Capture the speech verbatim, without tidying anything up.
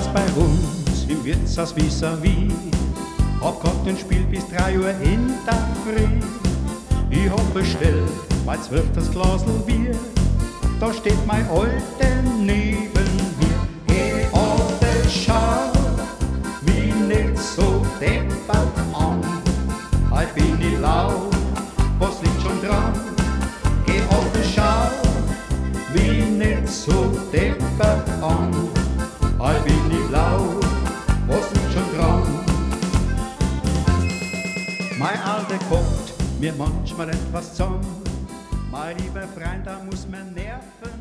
bei uns im Wirtshaus vis-à-vis. Hab grad den Spiel bis drei Uhr in der Früh. Ich hab bestellt mein zwölftes Glasl Bier. Da steht mein Alte neben mir. Hey, Alte, schau, wie nicht so deppert an. Halt bin ich laut, was liegt schon dran? Geh, Alte, schau, wie nicht so deppert an. Halt bin ich laut, was liegt schon dran? Mein Alte kocht mir manchmal etwas zusammen. Mein lieber Freund, da muss man nerven.